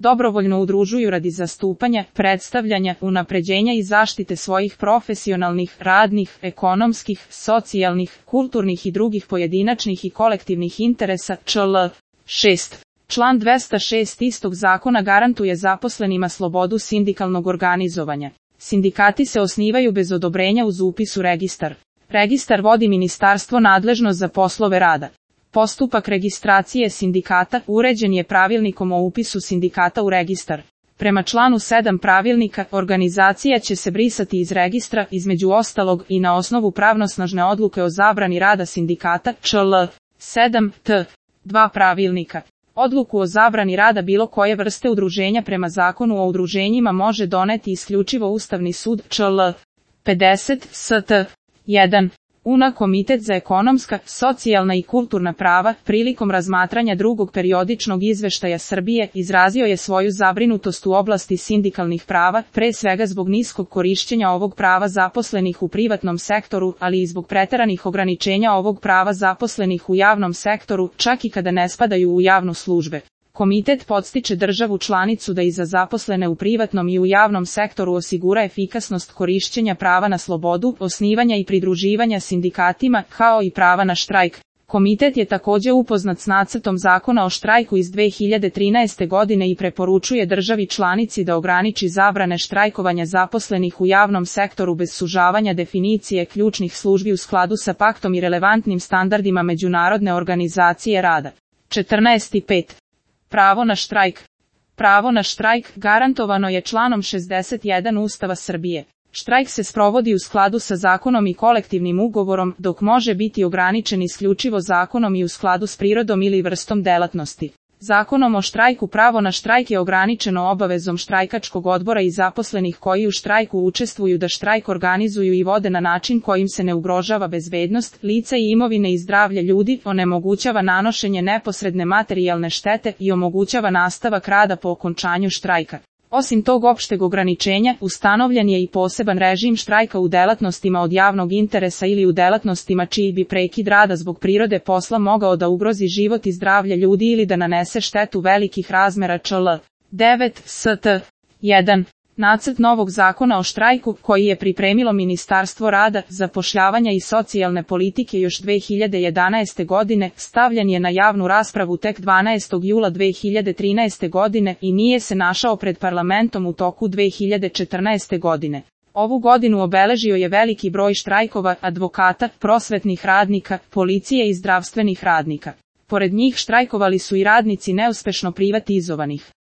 dobrovoljno udružuju radi zastupanja, predstavljanja, unapređenja i zaštite svojih profesionalnih, radnih, ekonomskih, socijalnih, kulturnih i drugih pojedinačnih i kolektivnih interesa, čl. 6. Član 206 istog zakona garantuje zaposlenima slobodu sindikalnog organizovanja. Sindikati se osnivaju bez odobrenja uz upis u registar. Registar vodi ministarstvo nadležno za poslove rada. Postupak registracije sindikata uređen je pravilnikom o upisu sindikata u registar. Prema članu 7 pravilnika, organizacija će se brisati iz registra, između ostalog i na osnovu pravnosnažne odluke o zabrani rada sindikata, čl. 7 t. 2 pravilnika. Odluku o zabrani rada bilo koje vrste udruženja prema zakonu o udruženjima može doneti isključivo Ustavni sud, čl. 50 st. 1. UNA Komitet za ekonomska, socijalna i kulturna prava, prilikom razmatranja drugog periodičnog izveštaja Srbije, izrazio je svoju zabrinutost u oblasti sindikalnih prava, pre svega zbog niskog korišćenja ovog prava zaposlenih u privatnom sektoru, ali i zbog preteranih ograničenja ovog prava zaposlenih u javnom sektoru, čak i kada ne spadaju u javnu službe. Komitet podstiče državu članicu da i za zaposlene u privatnom i u javnom sektoru osigura efikasnost korišćenja prava na slobodu, osnivanja i pridruživanja sindikatima, kao i prava na štrajk. Komitet je također upoznat s nacrtom zakona o štrajku iz 2013. godine i preporučuje državi članici da ograniči zabrane štrajkovanja zaposlenih u javnom sektoru bez sužavanja definicije ključnih službi u skladu sa paktom i relevantnim standardima Međunarodne organizacije rada. 14.5. Pravo na štrajk. Pravo na štrajk garantovano je članom 61 Ustava Srbije. Štrajk se sprovodi u skladu sa zakonom i kolektivnim ugovorom, dok može biti ograničen isključivo zakonom i u skladu s prirodom ili vrstom delatnosti. Zakonom o štrajku pravo na štrajk je ograničeno obavezom štrajkačkog odbora i zaposlenih koji u štrajku učestvuju da štrajk organizuju i vode na način kojim se ne ugrožava bezbednost lica i imovine i zdravlje ljudi, onemogućava nanošenje neposredne materijalne štete i omogućava nastavak rada po okončanju štrajka. Osim tog opšteg ograničenja, ustanovljen je i poseban režim štrajka u delatnostima od javnog interesa ili u delatnostima čiji bi prekid rada zbog prirode posla mogao da ugrozi život i zdravlje ljudi ili da nanese štetu velikih razmera, čl. 9 st. 1. Nacrt novog zakona o štrajku, koji je pripremilo Ministarstvo rada, zapošljavanja i socijalne politike još 2011. godine, stavljen je na javnu raspravu tek 12. jula 2013. godine i nije se našao pred parlamentom u toku 2014. godine. Ovu godinu obeležio je veliki broj štrajkova advokata, prosvetnih radnika, policije i zdravstvenih radnika. Pored njih štrajkovali su i radnici neuspešno privatizovanih